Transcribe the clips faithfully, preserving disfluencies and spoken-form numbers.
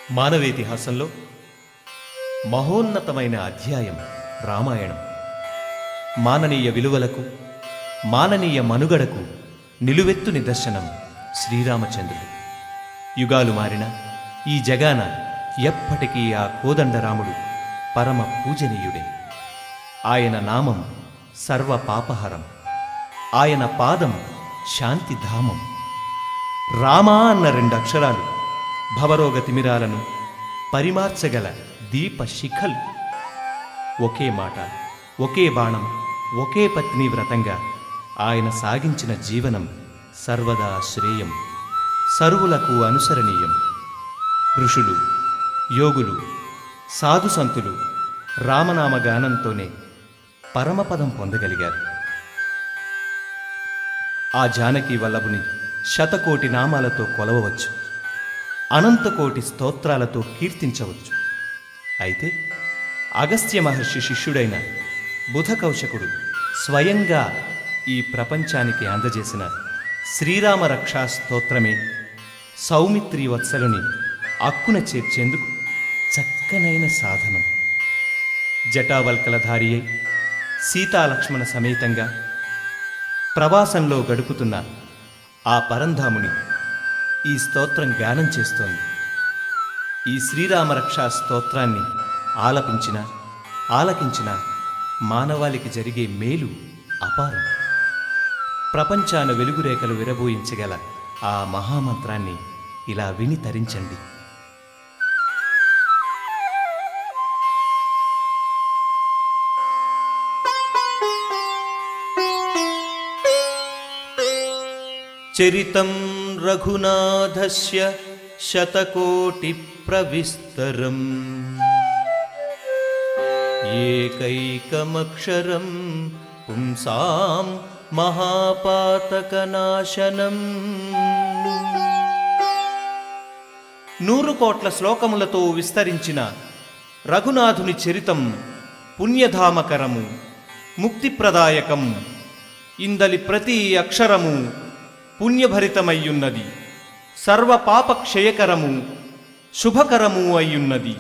మానవేతిహాసంలో మహోన్నతమైన అధ్యాయం రామాయణం. మాననీయ విలువలకు, మాననీయ మనుగడకు నిలువెత్తు నిదర్శనం శ్రీరామచంద్రుడు. యుగాలు మారిన ఈ జగాన ఎప్పటికీ ఆ కోదండరాముడు పరమ పూజనీయుడే. ఆయన నామం సర్వ పాపహరం, ఆయన పాదం శాంతిధామం. రామా అన్న రెండక్షరాలు భవరోగ తిమిరాలను పరిమార్చగల దీప శిఖలు. ఒకే మాట, ఒకే బాణం, ఒకే పత్ని వ్రతంగా ఆయన సాగించిన జీవనం సర్వదా శ్రేయం, సర్వులకు అనుసరణీయం. ఋషులు, యోగులు, సాధుసంతులు రామనామ గానంతోనే పరమపదం పొందగలిగారు. ఆ జానకి వల్లభుని శతకోటి నామాలతో కొలవవచ్చు, అనంతకోటి స్తోత్రాలతో కీర్తించవచ్చు. అయితే అగస్త్య మహర్షి శిష్యుడైన బుధకౌశకుడు స్వయంగా ఈ ప్రపంచానికి అందజేసిన శ్రీరామ రక్షా స్తోత్రమే సౌమిత్రి వత్సలుని అక్కున చేర్చేందుకు చక్కనైన సాధనం. జటావల్కలధారి అయి సీతాలక్ష్మణ సమేతంగా ప్రవాసంలో గడుపుతున్న ఆ పరంధాముని ఈ స్తోత్రం గానం చేస్తోంది. ఈ శ్రీరామరక్షా స్తోత్రాన్ని ఆలపించిన, ఆలకించిన మానవాళికి జరిగే మేలు అపారం. ప్రపంచాన వెలుగురేఖలు విరబోయించగల ఆ మహామంత్రాన్ని ఇలా విని తరించండి. చరితం రఘునాథస్య శతకోటి ప్రవిస్తరం, ఏకైకమక్షరం పుంసాం మహాపాతకనాశనం. నూరు కోట్ల శ్లోకములతో విస్తరించిన రఘునాథుని చరితం పుణ్యధామకరము, ముక్తిప్రదాయకం. ఇందలి ప్రతి అక్షరము పుణ్యభరితమయ్యున్నది, సర్వ పాపక్షయకరము, శుభకరము అయ్యున్నది.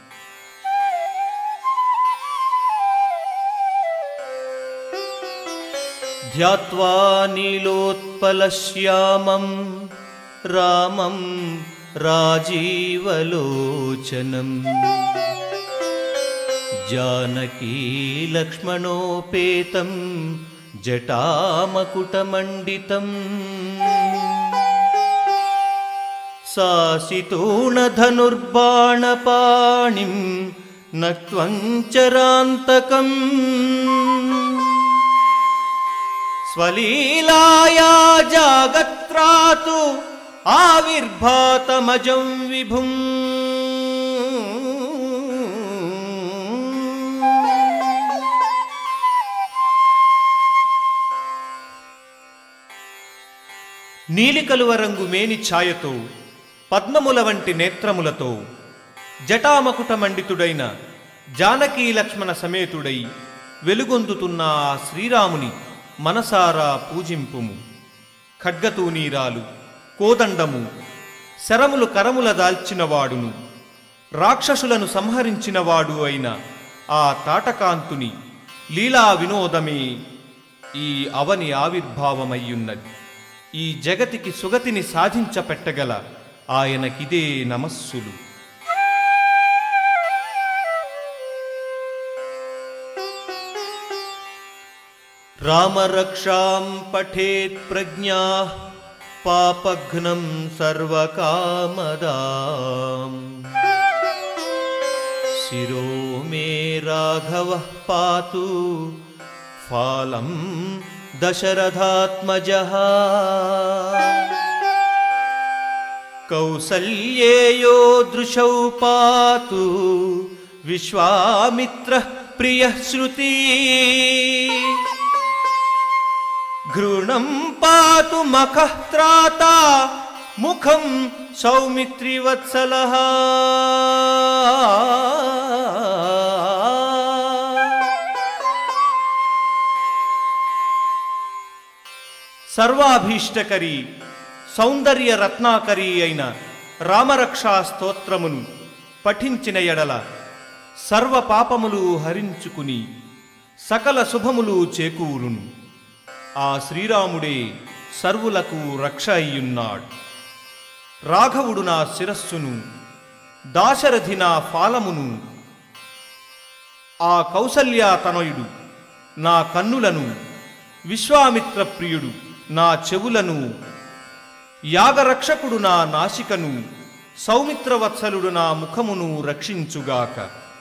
ధ్యాత్వా నీలోత్పలశ్యామం రామం రాజీవలోచనం, జానకీ లక్ష్మణోపేతం జటామకుటమండితం. సాసితూణధనుర్బాణపాణిం నక్త్వం చరాంతకం, స్వలీలాయా జాగత్రాతు ఆవిర్భాతమజం విభుం. నీలికలువ రంగు మేని ఛాయతో, పద్మముల వంటి నేత్రములతో, జటామకుటమండితుడైన జానకీ లక్ష్మణ సమేతుడై వెలుగొందుతున్న ఆ శ్రీరాముని మనసారా పూజింపుము. ఖడ్గతూనీరాలు, కోదండము, శరములు కరముల దాల్చినవాడును, రాక్షసులను సంహరించినవాడు అయిన ఆ తాటకాంతుని లీలా వినోదమే ఈ అవని ఆవిర్భావమయ్యున్నది. ఈ జగతికి సుగతిని సాధించపెట్టగల ఆయనకిదే నమస్సులు. రామరక్షాం పఠేత్ ప్రజ్ఞా పాపఘ్నం సర్వకామదాం, శిరో మే రాఘవః పాతు ఫాలం దశరథాత్మజః, కౌసల్యేయో దృశౌ పాతు విశ్వామిత్రః ప్రియః శ్రుతి, ఘృణం పాతు మఖః త్రాతా ముఖం సౌమిత్రివత్సలః. సర్వాభీష్టకరి, సౌందర్య రత్నాకరి అయిన రామరక్షా స్తోత్రమును పఠించిన ఎడల సర్వ పాపములు హరించుకుని సకల శుభములు చేకూరును. ఆ శ్రీరాముడే సర్వులకు రక్ష అయ్యున్నాడు. రాఘవుడు నా శిరస్సును, దాశరథి నా ఫాలమును, ఆ కౌసల్యాతనయుడు నా కన్నులను, విశ్వామిత్ర ప్రియుడు నా చెవులను, యాగరక్షకుడు నా నాసికను, సౌమిత్రవత్సలుడు నా ముఖమును రక్షించుగాక.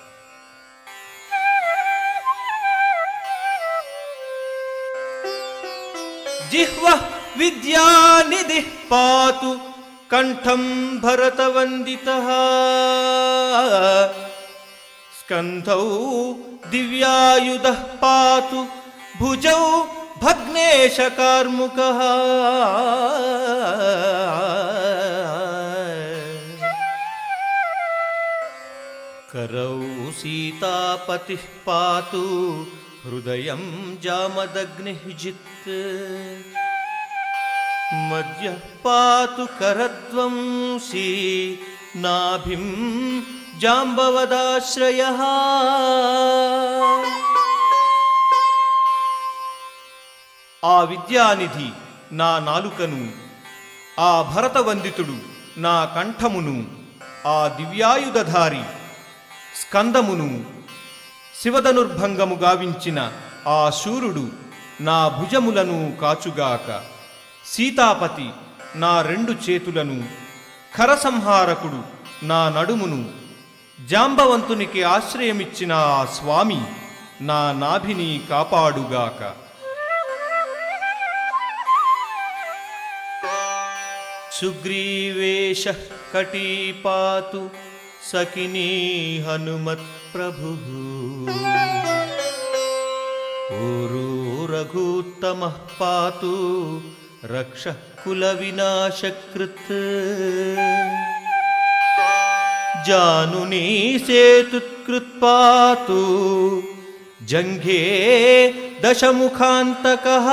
జిహ్వ విద్యానిధిః పాతు కంఠం భరతవందితః, స్కంధౌ దివ్యాయుధః పాతు భుజౌ భగ్నేశకార్ముకః. కరౌ సీతాపతిః పాతు హృదయం జామదగ్నిః జిత్, మధ్యః పాతు కరద్వంశీ నాభిం జాంబవదాశ్రయః. ఆ విద్యానిధి నా నాలుకను, ఆ భరతవందితుడు నా కంఠమును, ఆ దివ్యాయుధధారి స్కందమును, శివధనుర్భంగము గావించిన ఆ శూరుడు నా భుజములను కాచుగాక. సీతాపతి నా రెండు చేతులను, ఖరసంహారకుడు నా నడుమును, జాంబవంతునికి ఆశ్రయమిచ్చిన ఆ స్వామి నా నాభిని కాపాడుగాక. సుగ్రీవేశః కటీపాతు సకినీ హనుమత్ ప్రభుః, ఊరూ రఘూత్తమః పాతు రక్షః కుల వినాశకృత్, జానునీ సేతుత్కృత్పాతు జంఘే దశముఖాంతకః,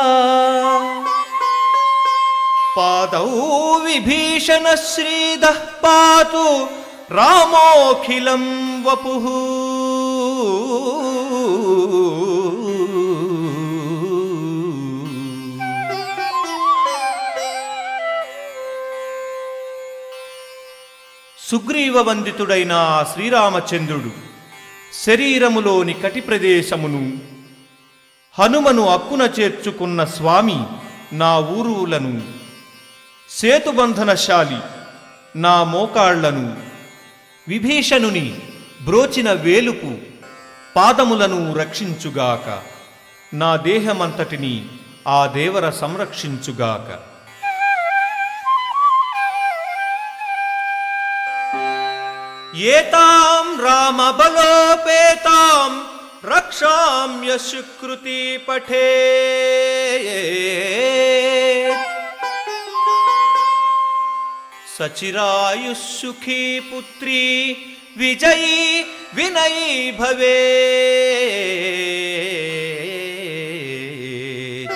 పాదౌ విభీషణ శ్రీదః పాతు రామోఖిలం వపుః. సుగ్రీవవందితుడైన శ్రీరామచంద్రుడు శరీరములోని కటి ప్రదేశమును, హనుమను అక్కున చేర్చుకున్న స్వామి నా ఊరులను, సేతుబంధనశాలి నా మోకాళ్లను, విభీషణుని బ్రోచిన వేలుపు పాదములను రక్షించుగాక. నా దేహమంతటిని ఆ దేవర సంరక్షించుగాక. ఏతాం రామబలోపేతాం రక్షామ్య సుకృతి పఠేత్, సచిరాయుఃసుఖీ పుత్రీ విజయీ వినయీ భవేత్.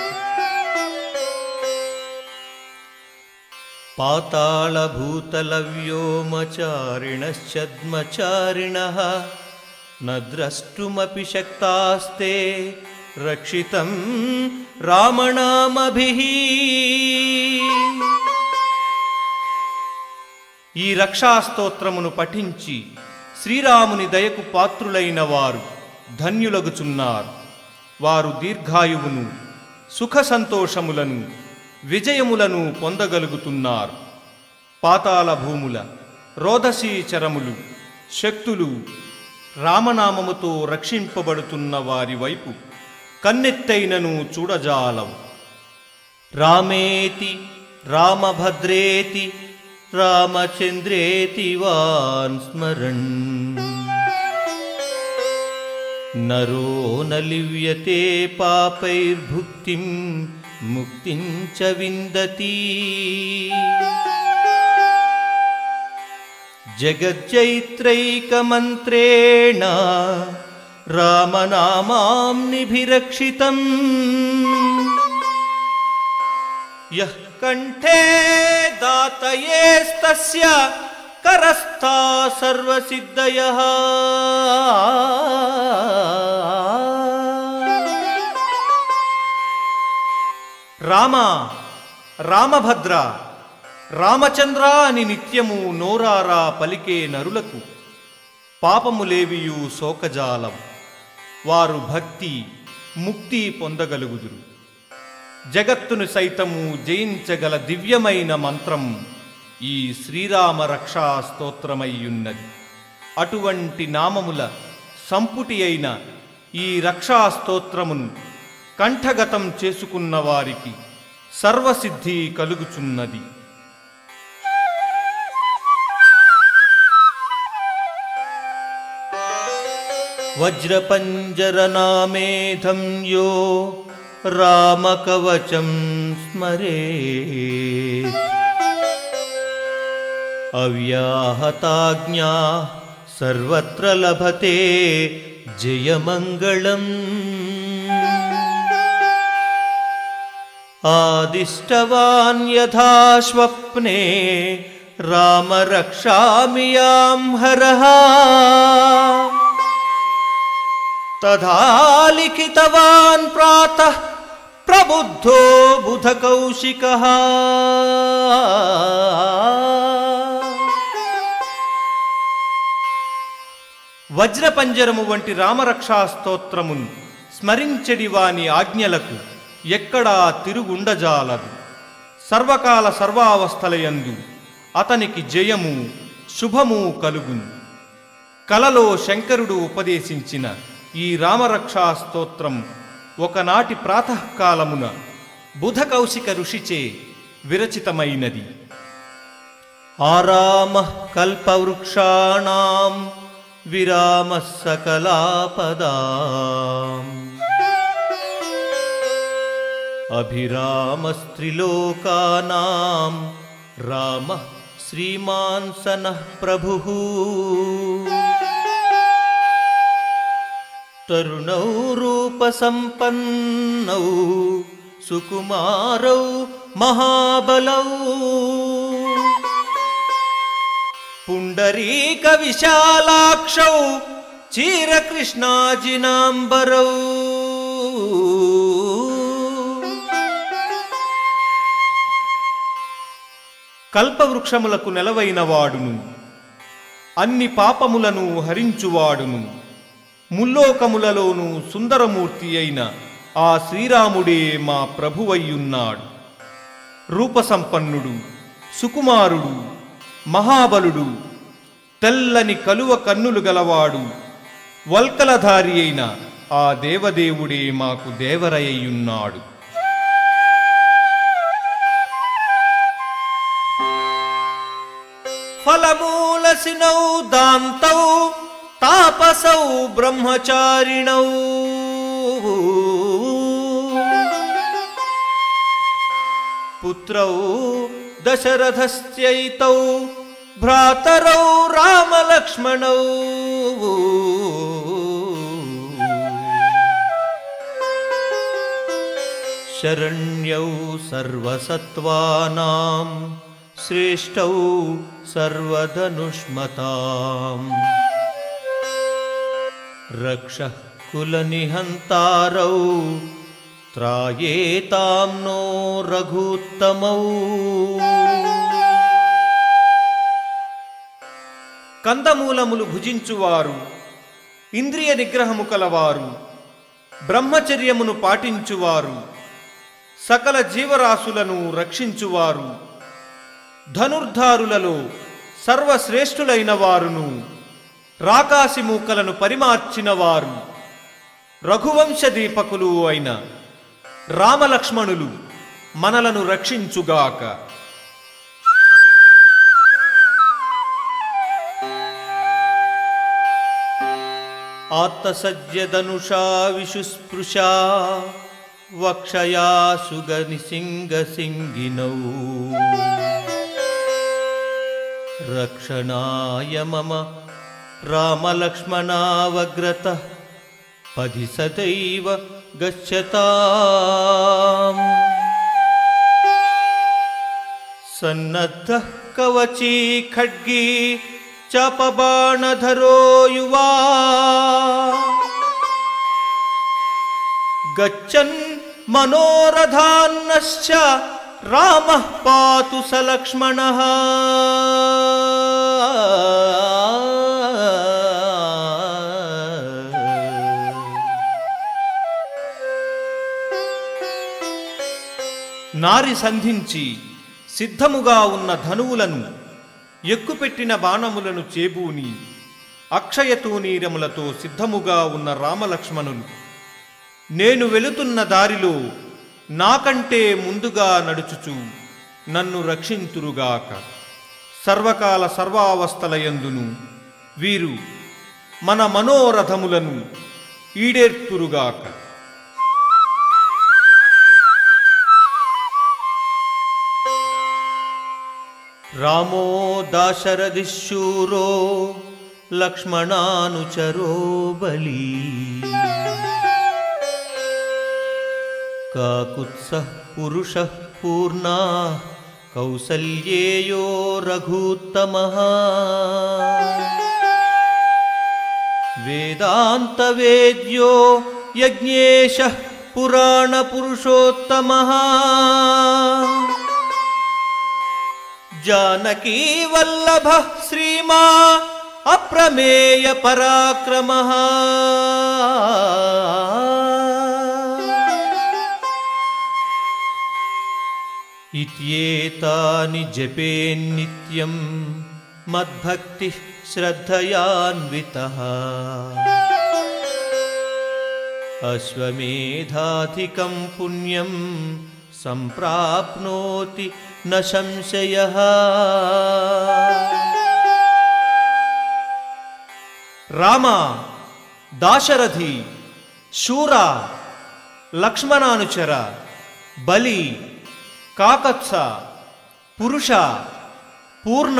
పాతాళభూతలవ్యోమచారిణశ్చద్మచారిణః న ద్రష్టుమపి శక్తాస్తే రక్షితం రామనామభిః. ఈ రక్షాస్తోత్రమును పఠించి శ్రీరాముని దయకు పాత్రులైన వారు ధన్యులగుచున్నారు. వారు దీర్ఘాయువును, సుఖ సంతోషములను, విజయములను పొందగలుగుతున్నారు. పాతాళ భూముల, రోదసీచరములు, శక్తులు రామనామముతో రక్షింపబడుతున్న వారి వైపు కన్నెత్తైనను చూడజాలవు. రామేతి రామభద్రేతి రామచంద్రేతి వాన్ స్మరన్, నరో నలివ్యతే పాపైర్భుక్తిం ముక్తిం చ విందతి. జగజ్జైత్రైకమంత్రేణ రామనామామ్నిభిరక్షితం, యః కంఠే దాతయేస్తస్య కరస్థా సర్వసిద్ధయః. రామ, రామభద్ర, రామచంద్ర అని నిత్యము నోరారా పలికే నరులకు పాపములేవియు శోకజాలం. వారు భక్తి ముక్తి పొందగలుగుదురు. జగత్తును సైతము జయించగల దివ్యమైన మంత్రం ఈ శ్రీరామ రక్షా స్తోత్రమయ్యున్నది. అటువంటి నామముల సంపుటి అయిన ఈ రక్షా స్తోత్రమును కంఠగతం చేసుకున్న వారికి సర్వసిద్ధి కలుగుచున్నది. వజ్రపంజరనామేధం యో రామకవచం స్మరేత్ అవ్యాహతాజ్ఞా సర్వత్ర లభతే జయమంగళం. ఆదిష్టవాన్ యథా స్వప్నే రామ రక్షామి యాం హరః తథా లిఖితవాన్ ప్రాతః ప్రబుద్ధో బుధకౌశికః. వజ్రపంజరము వంటి రామరక్షా స్తోత్రమును స్మరించెడి వాని ఆజ్ఞలకు ఎక్కడా తిరుగుండజాలదు. సర్వకాల సర్వావస్థలయందు అతనికి జయము శుభము కలుగును. కలలో శంకరుడు ఉపదేశించిన ఈ రామరక్షా స్తోత్రం ఒకనాటి ప్రాతకాలమున బుధకౌశిక ఋషిచే విరచితమైనది. ఆరామః కల్పవృక్షాణాం విరామః సకలాపదాం అభిరామస్త్రిలోకానాం రామః శ్రీమాన్ సనః ప్రభుః. తరుణౌ రూపసంపన్నౌ సుకుమారౌ మహాబలౌ పుండరీక విశాలాక్షౌ చీరకృష్ణాజినాంబరౌ. కల్పవృక్షములకు నెలవైన వాడును, అన్ని పాపములను హరించువాడును, ముల్లోకములలోనూ సుందరమూర్తి అయిన ఆ శ్రీరాముడే మా ప్రభువయ్యున్నాడు. రూపసంపన్నుడు, సుకుమారుడు, మహాబలుడు, తెల్లని కలువ కన్నులు గలవాడు, వల్కలధారి అయిన ఆ దేవదేవుడే మాకు దేవరయ్యున్నాడు. ఫలమూలసినౌ దాంతౌ తాపసౌ బ్రహ్మచారిణౌ పుత్రౌ దశరథస్యైతౌ భ్రాతరౌ రామలక్ష్మణౌ శరణ్యౌ సర్వసత్వానాం శ్రేష్టౌ సర్వధనుష్మతాం రక్షః కులనిహంతారౌ త్రాయేతాం నో రఘూత్తమౌ. కందమూలములు భుజించువారు, ఇంద్రియ నిగ్రహము కలవారు, బ్రహ్మచర్యమును పాటించువారు, సకల జీవరాశులను రక్షించువారు, ధనుర్ధారులలో సర్వశ్రేష్ఠులైన వారును, రాకాసి మూకలను పరిమార్చిన వారు, రఘువంశ దీపకులు అయిన రామలక్ష్మణులు మనలను రక్షించుగాక. ఆత్తసజ్జదనుషా విశుస్పృశా వక్షయా సుగనిసింగసింగినౌ రక్షణాయ మమ రామలక్ష్మణావగ్రతః పది సదైవ గచ్చతాం. సన్నద్ధః కవచీ ఖడ్గీ చాపబాణధరో యువా గచ్చన్ మనోరథాన్నశ్చ రామః పాతు స లక్ష్మణః. నారి సంధించి సిద్ధముగా ఉన్న ధనువులను ఎక్కుపెట్టిన బాణములను చేబూని అక్షయతూనీరములతో సిద్ధముగా ఉన్న రామలక్ష్మణులు నేను వెళుతున్న దారిలో నాకంటే ముందుగా నడుచుచు నన్ను రక్షింతురుగాక. సర్వకాల సర్వావస్థలయందును వీరు మన మనోరథములను ఈడేర్తురుగాక. రామో దాశరథిశూరో లక్ష్మణానుచరో బలీ కాకుత్సః పురుషః పూర్ణా కౌసల్యేయో రఘూత్తమః. వేదాంతవేద్యో యజ్ఞేశః పురాణపురుషోత్తమః. జానకీ వల్లభః శ్రీమా అప్రమేయ పరాక్రమః. ఇత్యేతాని జపేన్నిత్యం మద్భక్తిః శ్రద్ధయాన్వితః. అశ్వమేధాధికం పుణ్యం సంప్రాప్నోతి న సంశయః. రామ, దాశరథి, శూర, లక్ష్మణానుచర, బలి, కాకత్స, పురుష, పూర్ణ,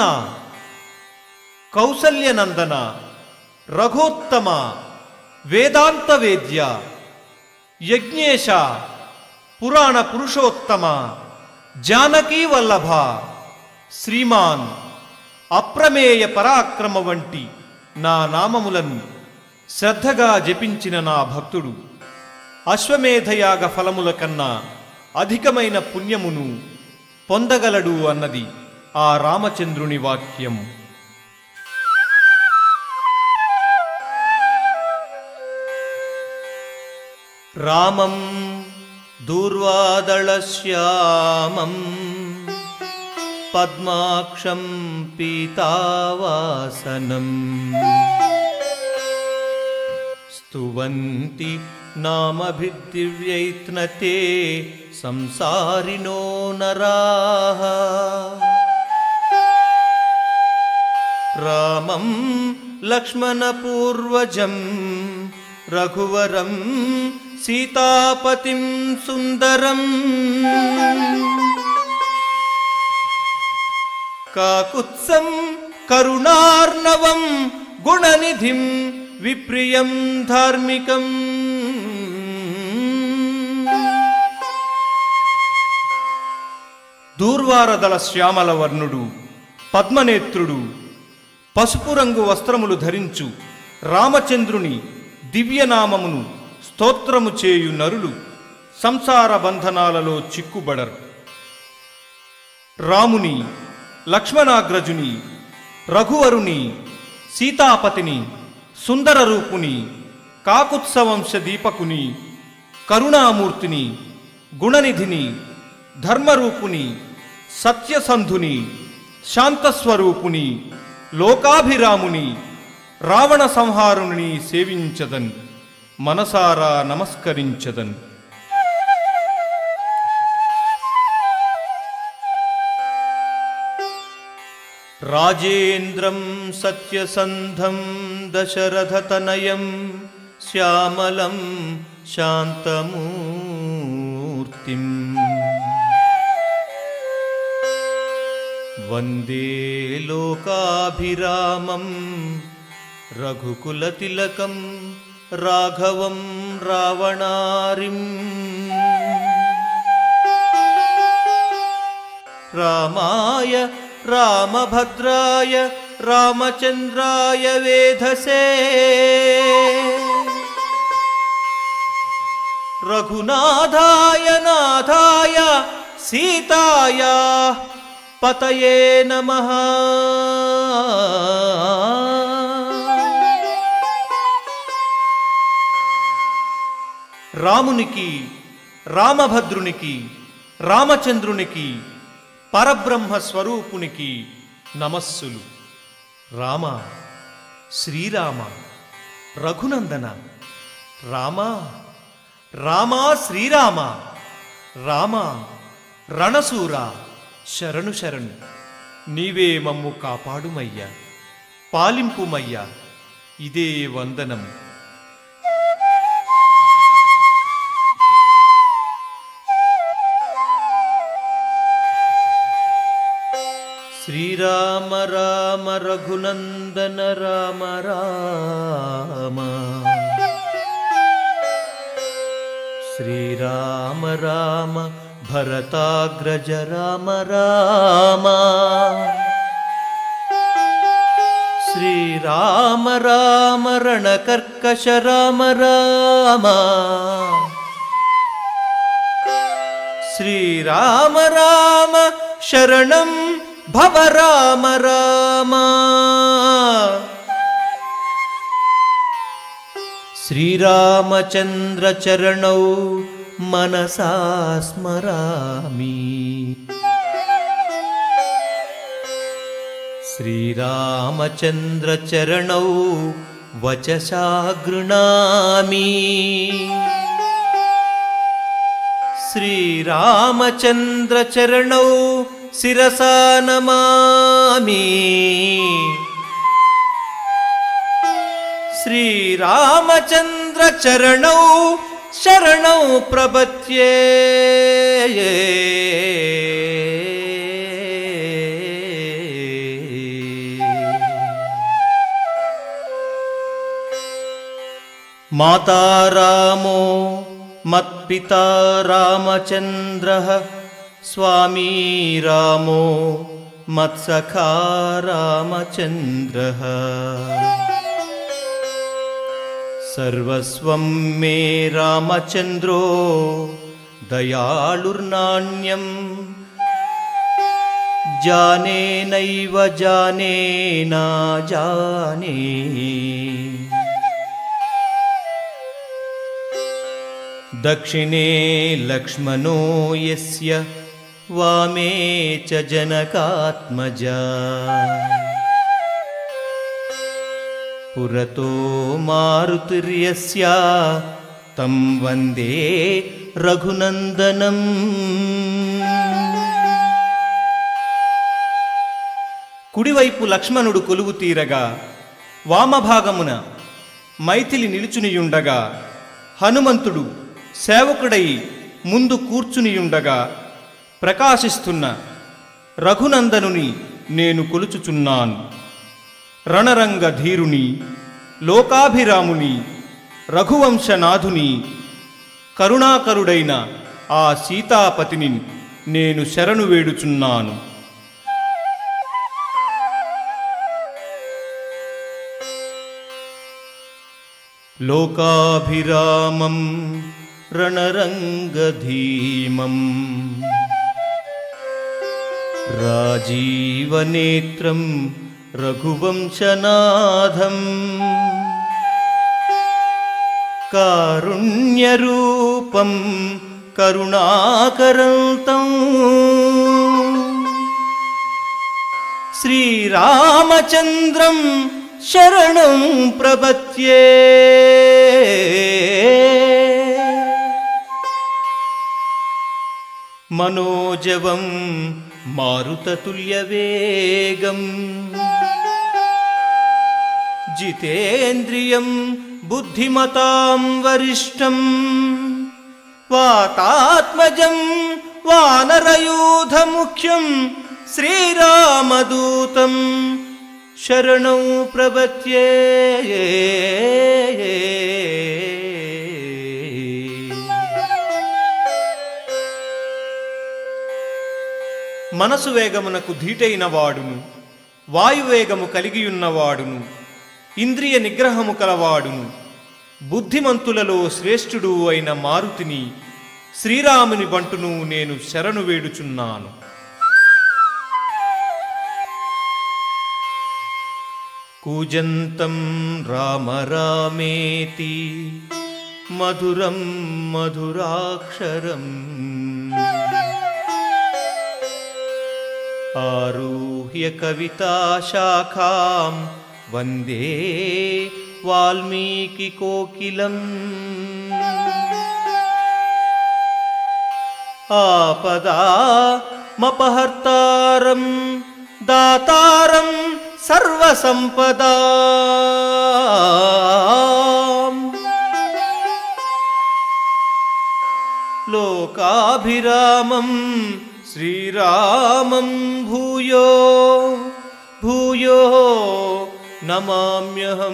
కౌసల్యనందన, రఘోత్తమ, వేదాంత వేద్య, యజ్ఞేశ, పురాణ పురుషోత్తమ, జానకీ వల్లభ, శ్రీమాన్, అప్రమేయ పరాక్రమ వంటి నా నామములను శ్రద్ధగా జపించిన నా భక్తుడు అశ్వమేధయాగ ఫలముల కన్నా అధికమైన పుణ్యమును పొందగలడు అన్నది ఆ రామచంద్రుని వాక్యం. రామం దూర్వాదళశ్యామం పద్మాక్షం పీతావాసనం స్తువంతి నామభిర్దివ్యైత్నతే సంసారిణో నరాః. రామం లక్ష్మణపూర్వజం రఘువరం సీతాపతిం సుందరం కాకుత్సం కరుణార్ణవం గుణనిధిం విప్రియం ధార్మికం. దూర్వారదళ శ్యామల వర్ణుడు, పద్మనేత్రుడు, పసుపు రంగు వస్త్రములు ధరించు రామచంద్రుని దివ్యనామమును స్తోత్రము చేయు నరులు సంసార బంధనాలలో చిక్కుబడరు. రాముని, లక్ష్మణాగ్రజుని, రఘువరుని, సీతాపతిని, సుందర రూపుని, కాకుత్సవంశ దీపకుని, కరుణామూర్తిని, గుణనిధిని, ధర్మరూపుని, సత్యసంధుని, శాంతస్వరూపుని, లోకాభిరాముని, రావణ సంహారుని సేవించదన్, మనసారా నమస్కరించదన్. రాజేంద్రం సత్యసంధం దశరథతనయం శ్యామలం శాంతమూర్తిం వందే లోకాభిరామం రఘుకులతిలకం రాఘవం రావణారిం. రామాయ రామభద్రాయ రామచంద్రాయ వేధసే రఘునాథాయ నాథాయ సీతాయ పతయే నమః. రామునికి, రామభద్రునికి, రామచంద్రునికి, పరబ్రహ్మ స్వరూపునికి నమస్సులు. రామ, శ్రీరామ, రఘునందన, రామ, రామ శ్రీరామ, రామ రణశూర, శరణు శరణు. నీవే మమ్ము కాపాడుమయ్యా, పాలింపుమయ్యా, ఇదే వందనం. శ్రీరామ రామ రఘునందన రామ రామ, శ్రీరామ రామ భరతాగ్రజ రామ రామ, శ్రీరామ రామ రణకర్కశ రామ రామ, శ్రీరామ రామ శరణం భవ రామ రామ, శ్రీరామచంద్ర చరణౌ మనసా స్మరామి, శ్రీరామచంద్ర చరణౌ వచసా గృణామి, శ్రీరామచంద్ర చరణౌ శిరసా నమామి, శ్రీరామచంద్ర చరణౌ శరణౌ ప్రపద్యే. మాతా రామో మత్పితా రామచంద్రః, స్వామీ రామో మత్సఖా రామచంద్రః, సర్వస్వం మే రామచంద్రో దయాళుర్నాణ్యం, జానే నైవ జానే నా జానే. దక్షిణే లక్ష్మణో యస్య వామే చ జనకాత్మజా, పురతో మారుతిర్యస్య తం వందే రఘునందనం. కుడివైపు లక్ష్మణుడు కొలువు తీరగా, వామభాగమున మైథిలి నిలుచునియుండగా, హనుమంతుడు సేవకుడై ముందు కూర్చునియుండగా, ప్రకాశిస్తున్న రఘునందనుని నేను కొలుచుచున్నాను. రణరంగ ధీరుని, లోకాభిరాముని, రఘువంశనాథుని, కరుణాకరుడైన ఆ సీతాపతిని నేను శరణు వేడుచున్నాను. లోకాభిరామం రణరంగధీమం, రాజీవనేత్రం రఘువంశనాథం, కారుణ్యరూపం కరుణాకరంతం, శ్రీరామచంద్రం శరణం ప్రపద్యే. మనోజవం మారుతతుల్యవేగం, జితేంద్రియం బుద్ధిమతాం వరిష్టం, వాతాత్మజం వానరయూధముఖ్యం, శ్రీరామదూతం శరణం ప్రపద్యే. మనసు వేగమునకు ధీటైన వాడును, వాయువేగము కలిగియున్నవాడును, ఇంద్రియ నిగ్రహము కలవాడును, బుద్ధిమంతులలో శ్రేష్ఠుడు అయిన మారుతిని శ్రీరాముని బంటును నేను శరణు వేడుచున్నాను. కూజంతం రామ రామేతి మధురం మధురాక్షరం ఆరుహ్య కవితాశాఖాం వందే వాల్మీకి కోకిలం ఆపదామపహర్తారం దాతారం సర్వసంపదాం లోకాభిరామం శ్రీరామం భూయో భూయో నమామ్యహం.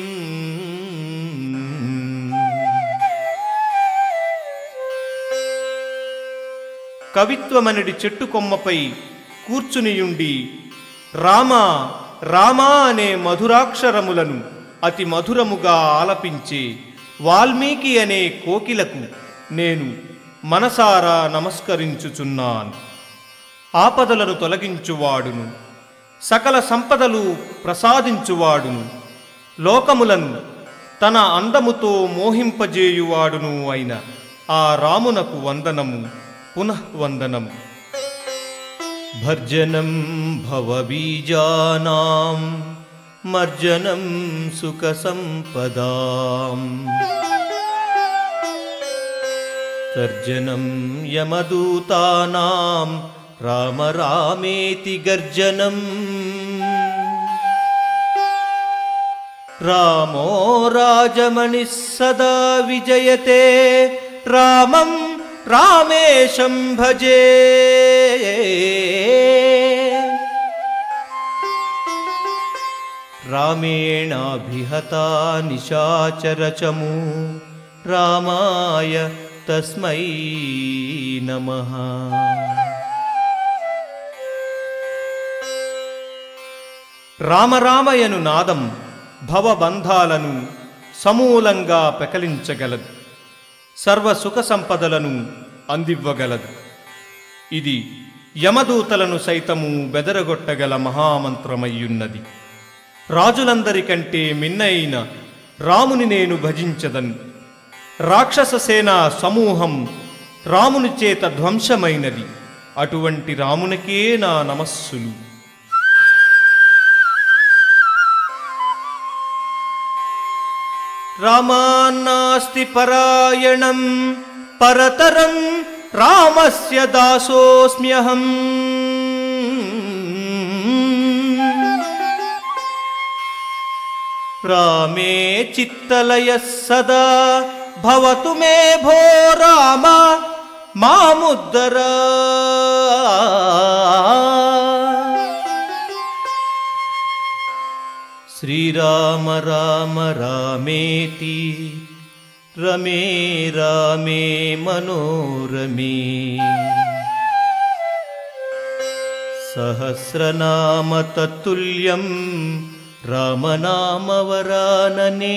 కవిత్వమనడి చెట్టు కొమ్మపై కూర్చునియుండి రామ రామా అనే మధురాక్షరములను అతి మధురముగా ఆలపించే వాల్మీకి అనే కోకిలకు నేను మనసారా నమస్కరించుచున్నాను. ఆపదలను తొలగించువాడును, సకల సంపదలు ప్రసాదించువాడును, లోకములను తన అందముతో మోహింపజేయువాడును అయిన ఆ రామునకు వందనము, పునఃవందనము. భర్జనం భవబీజానాం మర్జనం సుఖ సంపదాం తర్జనం యమదూతానాం రామ రామేతి గర్జనం రామో రాజమణి సదా విజయతే రామం రామేశం భజే. రామేణాభిహతా నిశాచరచమూ రామాయ తస్మై నమః. రామరామయను నాదం భవబంధాలను సమూలంగా పెకలించగలదు, సర్వ సుఖ సంపదలను అందివ్వగలదు. ఇది యమదూతలను సైతము బెదరగొట్టగల మహామంత్రమయ్యున్నది. రాజులందరికంటే మిన్నైన రాముని నేను భజించదను. రాక్షస సేనా సమూహం రాముని చేత ధ్వంసమైనది. అటువంటి రామునికే నా నమస్సులు. రామాన్నాస్తి పరాయణం పరతరం రామస్య దాసోస్మ్యహం. రామే చిత్తలయః సదా భవతు మే భో రామ మాముద్దర. శ్రీరామ రామ రామేతి రమే రామే మనోరమే. సహస్రనామ తత్తుల్యం రామనామవరాననే.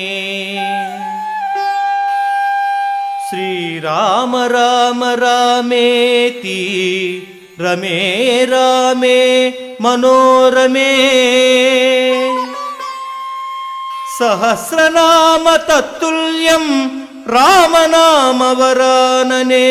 శ్రీరామ రామ రామేతి రమే రామే మనోరమే. సహస్రనామ తత్తుల్యం రామనామవరాననే.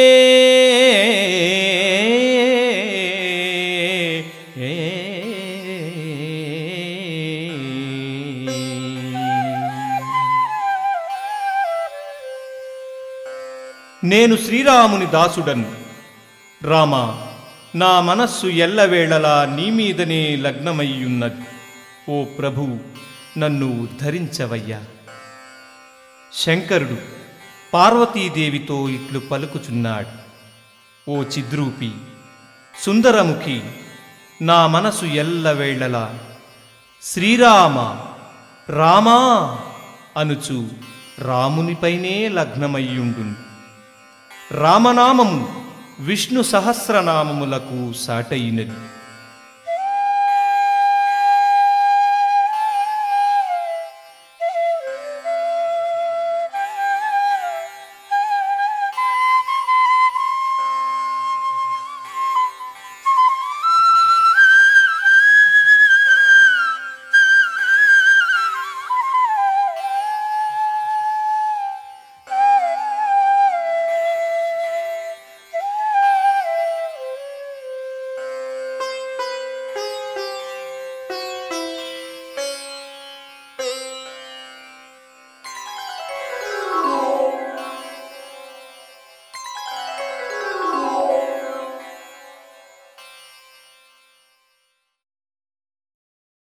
నేను శ్రీరాముని దాసుడను. రామ, నా మనస్సు ఎల్లవేళలా నీ మీదనే లగ్నమయ్యున్నది. ఓ ప్రభు, నన్ను ఉద్ధరించవయ్యా. శంకరుడు పార్వతీదేవితో ఇట్లు పలుకుచున్నాడు. ఓ చిద్రూపి, సుందరముఖి, నా మనసు ఎల్లవేళలా శ్రీరామ రామా అనుచు రామునిపైనే లగ్నమయ్యుండును. రామనామము విష్ణు సహస్రనామములకు సాటయినది.